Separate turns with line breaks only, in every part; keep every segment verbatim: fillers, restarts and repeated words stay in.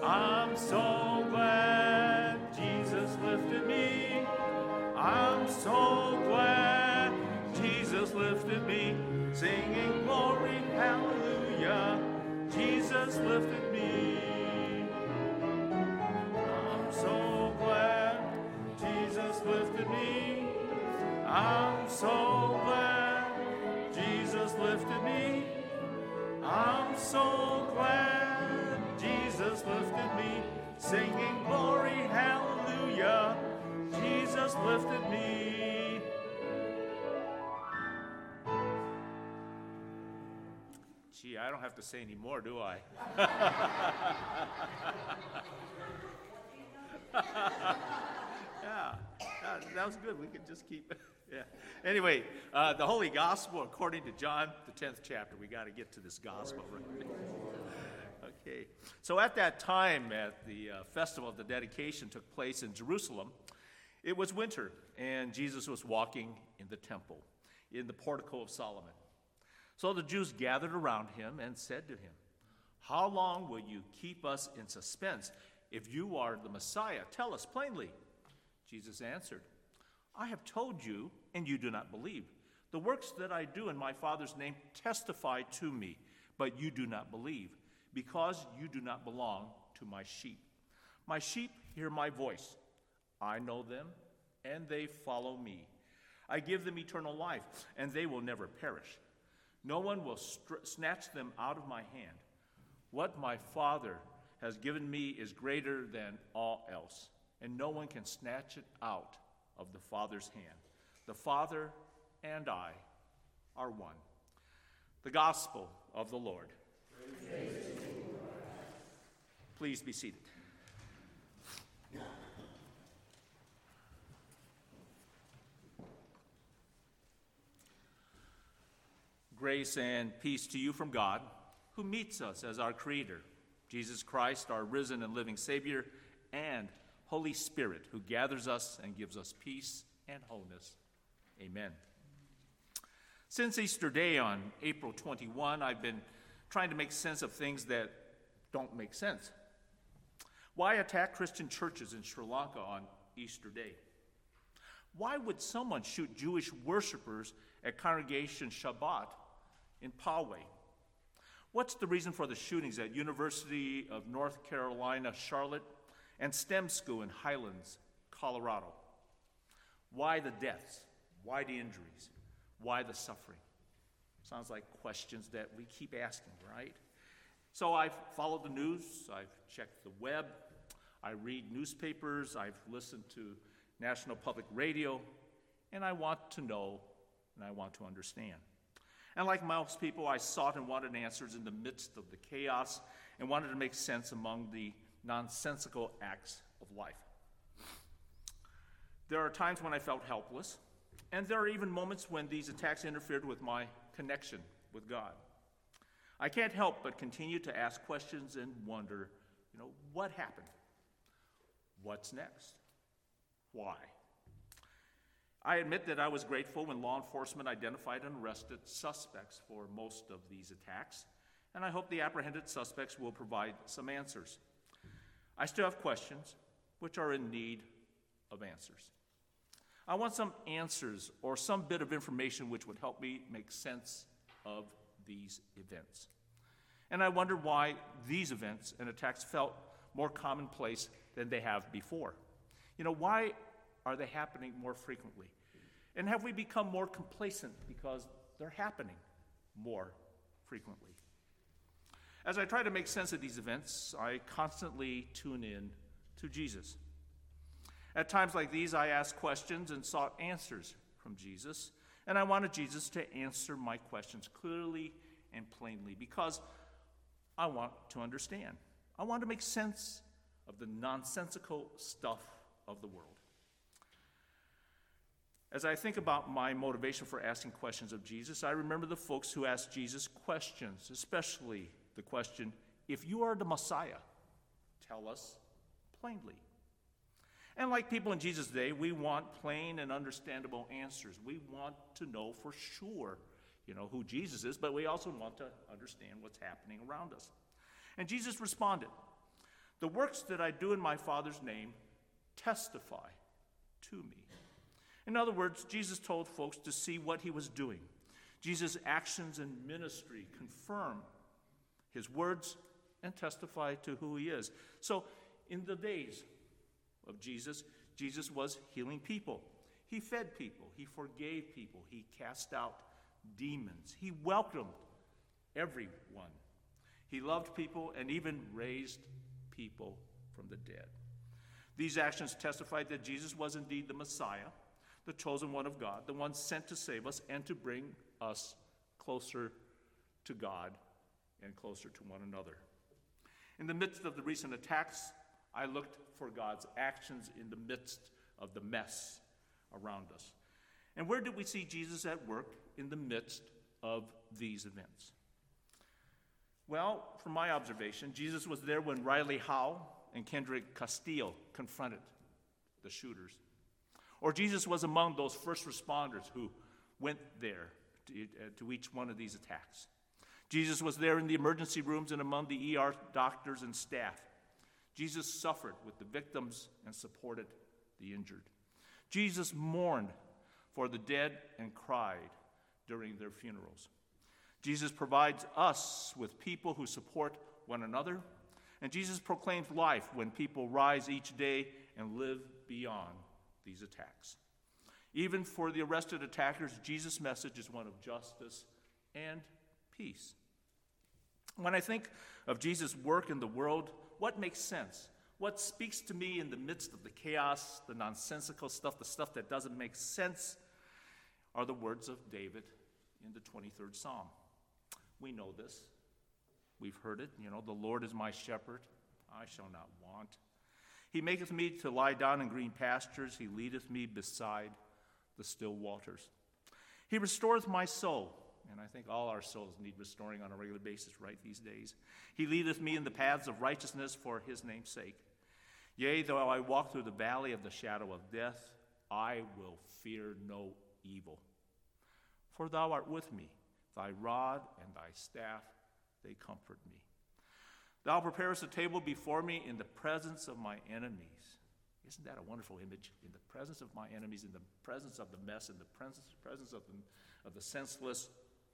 I'm so glad Jesus lifted me. I'm so glad Jesus lifted me. Singing glory, hallelujah, Jesus lifted me. I'm so glad Jesus lifted me. I'm so glad Jesus lifted me. I'm so glad Jesus lifted me. Singing glory, hallelujah, Jesus lifted me. Gee, I don't have to say any more, do I? Yeah, that, that was good. We could just keep, yeah. Anyway, uh, the Holy Gospel according to John, the tenth chapter. We got to get to this gospel, right? Okay. So at that time, at the uh, festival of the dedication took place in Jerusalem, it was winter, and Jesus was walking in the temple, in the portico of Solomon. So the Jews gathered around him and said to him, "How long will you keep us in suspense? If you are the Messiah, tell us plainly." Jesus answered, "I have told you, and you do not believe. The works that I do in my Father's name testify to me, but you do not believe, because you do not belong to my sheep. My sheep hear my voice. I know them, and they follow me. I give them eternal life, and they will never perish. No one will str- snatch them out of my hand. What my Father has given me is greater than all else, and no one can snatch it out of the Father's hand. The Father and I are one." The Gospel of the Lord. Praise to you, Lord. Please be seated. Grace and peace to you from God, who meets us as our Creator, Jesus Christ, our risen and living Savior, and Holy Spirit, who gathers us and gives us peace and wholeness. Amen. Since Easter Day on April twenty-first, I've been trying to make sense of things that don't make sense. Why attack Christian churches in Sri Lanka on Easter Day? Why would someone shoot Jewish worshipers at Congregation Shabbat in Poway? What's the reason for the shootings at University of North Carolina, Charlotte, and STEM School in Highlands, Colorado? Why the deaths? Why the injuries? Why the suffering? Sounds like questions that we keep asking, right? So I've followed the news, I've checked the web, I read newspapers, I've listened to National Public Radio, and I want to know and I want to understand. And like most people, I sought and wanted answers in the midst of the chaos and wanted to make sense among the nonsensical acts of life. There are times when I felt helpless, and there are even moments when these attacks interfered with my connection with God. I can't help but continue to ask questions and wonder, you know, what happened? What's next? Why? I admit that I was grateful when law enforcement identified and arrested suspects for most of these attacks, and I hope the apprehended suspects will provide some answers. I still have questions which are in need of answers. I want some answers or some bit of information which would help me make sense of these events. And I wonder why these events and attacks felt more commonplace than they have before. You know, why are they happening more frequently? And have we become more complacent because they're happening more frequently? As I try to make sense of these events, I constantly tune in to Jesus. At times like these, I asked questions and sought answers from Jesus, and I wanted Jesus to answer my questions clearly and plainly because I want to understand. I want to make sense of the nonsensical stuff of the world. As I think about my motivation for asking questions of Jesus, I remember the folks who asked Jesus questions, especially the question, "If you are the Messiah, tell us plainly." And like people in Jesus' day, we want plain and understandable answers. We want to know for sure, you know, who Jesus is, but we also want to understand what's happening around us. And Jesus responded. The works that I do in my Father's name testify to me. In other words, Jesus told folks to see what he was doing. Jesus' actions and ministry confirm his words and testify to who he is. So, in the days of Jesus, Jesus was healing people. He fed people. He forgave people. He cast out demons. He welcomed everyone. He loved people and even raised people from the dead. These actions testified that Jesus was indeed the Messiah, the chosen one of God, the one sent to save us and to bring us closer to God and closer to one another. In the midst of the recent attacks, I looked for God's actions in the midst of the mess around us. And where did we see Jesus at work in the midst of these events? Well, from my observation, Jesus was there when Riley Howe and Kendrick Castillo confronted the shooters. Or Jesus was among those first responders who went there to, uh, to each one of these attacks. Jesus was there in the emergency rooms and among the E R doctors and staff. Jesus suffered with the victims and supported the injured. Jesus mourned for the dead and cried during their funerals. Jesus provides us with people who support one another, and Jesus proclaims life when people rise each day and live beyond these attacks. Even for the arrested attackers, Jesus' message is one of justice and peace. When I think of Jesus' work in the world, what makes sense? What speaks to me in the midst of the chaos, the nonsensical stuff, the stuff that doesn't make sense, are the words of David in the twenty-third Psalm. We know this. We've heard it. You know, the Lord is my shepherd. I shall not want. He maketh me to lie down in green pastures. He leadeth me beside the still waters. He restoreth my soul. And I think all our souls need restoring on a regular basis right these days. He leadeth me in the paths of righteousness for his name's sake. Yea, though I walk through the valley of the shadow of death, I will fear no evil. For thou art with me. Thy rod and thy staff, they comfort me. Thou preparest a table before me in the presence of my enemies. Isn't that a wonderful image? In the presence of my enemies, in the presence of the mess, in the presence, presence of, the, of the senseless,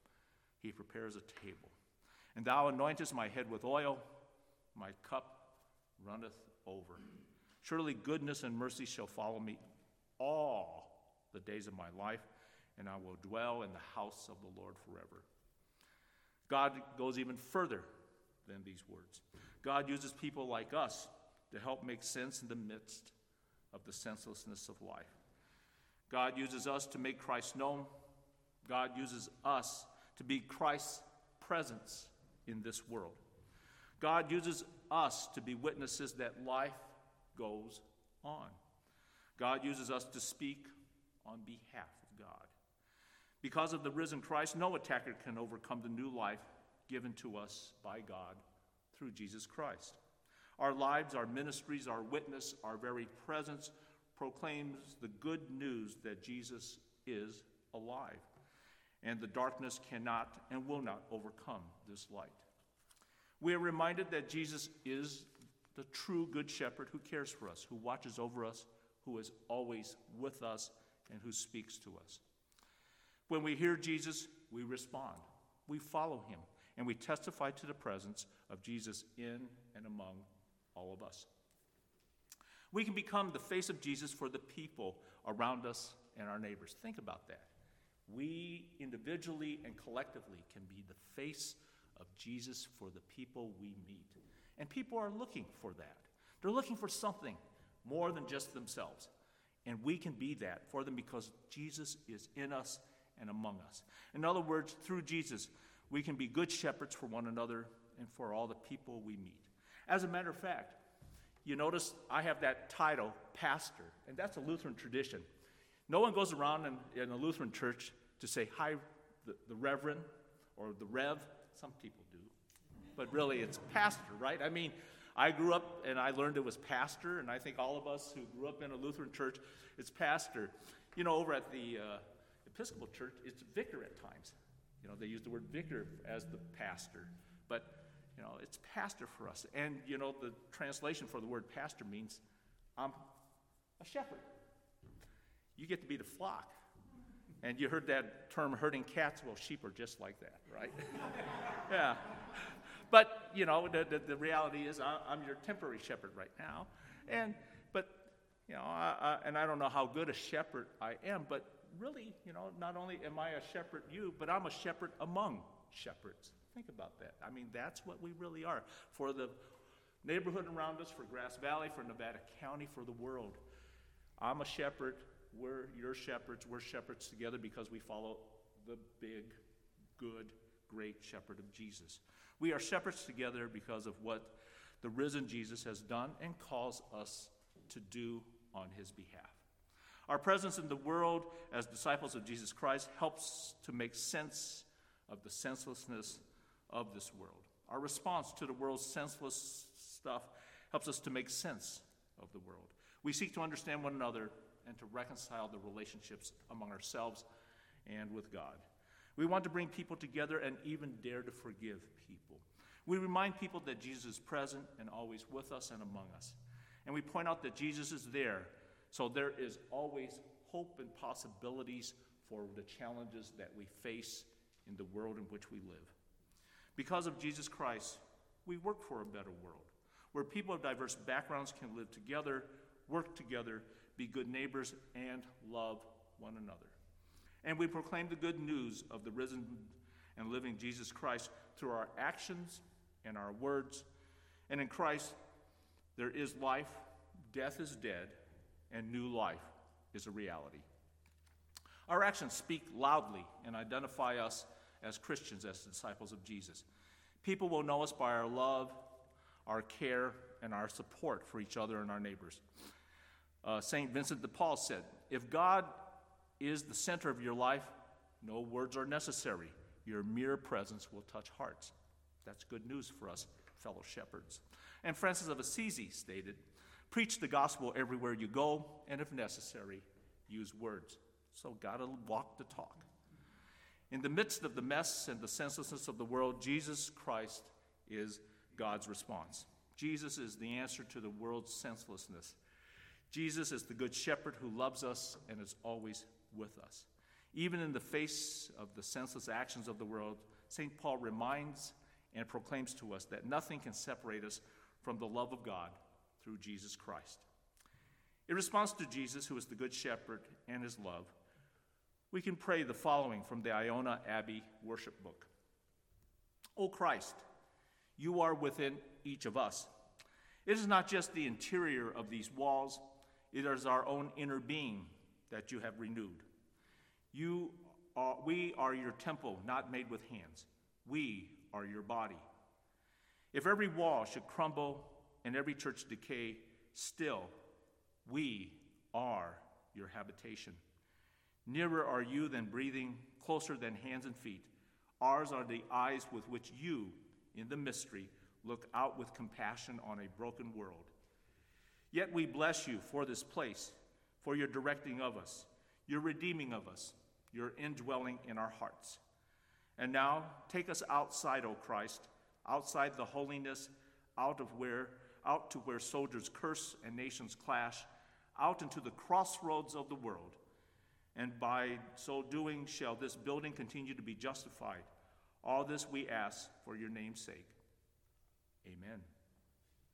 he prepares a table. And thou anointest my head with oil, my cup runneth over. Surely goodness and mercy shall follow me all the days of my life, and I will dwell in the house of the Lord forever. God goes even further than these words. God uses people like us to help make sense in the midst of the senselessness of life. God uses us to make Christ known. God uses us to be Christ's presence in this world. God uses us to be witnesses that life goes on. God uses us to speak on behalf of God. Because of the risen Christ, no attacker can overcome the new life given to us by God through Jesus Christ. Our lives, our ministries, our witness, our very presence proclaims the good news that Jesus is alive, and the darkness cannot and will not overcome this light. We are reminded that Jesus is the true good shepherd who cares for us, who watches over us, who is always with us, and who speaks to us. When we hear Jesus, we respond. We follow him, and we testify to the presence of Jesus in and among all of us. We can become the face of Jesus for the people around us and our neighbors. Think about that. We individually and collectively can be the face of Jesus for the people we meet. And people are looking for that. They're looking for something more than just themselves. And we can be that for them because Jesus is in us and among us. In other words, through Jesus, we can be good shepherds for one another and for all the people we meet. As a matter of fact, you notice I have that title, pastor, and that's a Lutheran tradition. No one goes around in, in a Lutheran church to say, hi, the, the reverend or the rev. Some people do. But really, it's pastor, right? I mean, I grew up and I learned it was pastor, and I think all of us who grew up in a Lutheran church, it's pastor. You know, over at the uh, Episcopal church, it's vicar at times. You know, they use the word vicar as the pastor. But You know, it's pastor for us. And, you know, the translation for the word pastor means I'm a shepherd. You get to be the flock. And you heard that term, herding cats. Well, sheep are just like that, right? Yeah. But, you know, the, the, the reality is I, I'm your temporary shepherd right now. And, but, you know, I, I, and I don't know how good a shepherd I am, but really, you know, not only am I a shepherd you, but I'm a shepherd among shepherds. Think about that. I mean, that's what we really are. For the neighborhood around us, for Grass Valley, for Nevada County, for the world. I'm a shepherd. We're your shepherds. We're shepherds together because we follow the big, good, great shepherd of Jesus. We are shepherds together because of what the risen Jesus has done and calls us to do on his behalf. Our presence in the world as disciples of Jesus Christ helps to make sense of the senselessness of this world. Our response to the world's senseless stuff helps us to make sense of the world. We seek to understand one another and to reconcile the relationships among ourselves and with God. We want to bring people together and even dare to forgive people. We remind people that Jesus is present and always with us and among us. And we point out that Jesus is there, so there is always hope and possibilities for the challenges that we face in the world in which we live. Because of Jesus Christ, we work for a better world, where people of diverse backgrounds can live together, work together, be good neighbors, and love one another. And we proclaim the good news of the risen and living Jesus Christ through our actions and our words. And in Christ, there is life, death is dead, and new life is a reality. Our actions speak loudly and identify us as Christians, as disciples of Jesus. People will know us by our love, our care, and our support for each other and our neighbors. Uh, Saint Vincent de Paul said, if God is the center of your life, no words are necessary. Your mere presence will touch hearts. That's good news for us, fellow shepherds. And Francis of Assisi stated, preach the gospel everywhere you go, and if necessary, use words. So gotta walk the talk. In the midst of the mess and the senselessness of the world, Jesus Christ is God's response. Jesus is the answer to the world's senselessness. Jesus is the good shepherd who loves us and is always with us. Even in the face of the senseless actions of the world, Saint Paul reminds and proclaims to us that nothing can separate us from the love of God through Jesus Christ. In response to Jesus, who is the good shepherd, and his love, we can pray the following from the Iona Abbey worship book. O Christ, you are within each of us. It is not just the interior of these walls, it is our own inner being that you have renewed. You are, we are your temple, not made with hands. We are your body. If every wall should crumble and every church decay, still, we are your habitation. Nearer are you than breathing, closer than hands and feet. Ours are the eyes with which you, in the mystery, look out with compassion on a broken world. Yet we bless you for this place, for your directing of us, your redeeming of us, your indwelling in our hearts. And now, take us outside, O Christ, outside the holiness, out of where, out to where soldiers curse and nations clash, out into the crossroads of the world. And by so doing, shall this building continue to be justified. All this we ask for your name's sake. Amen.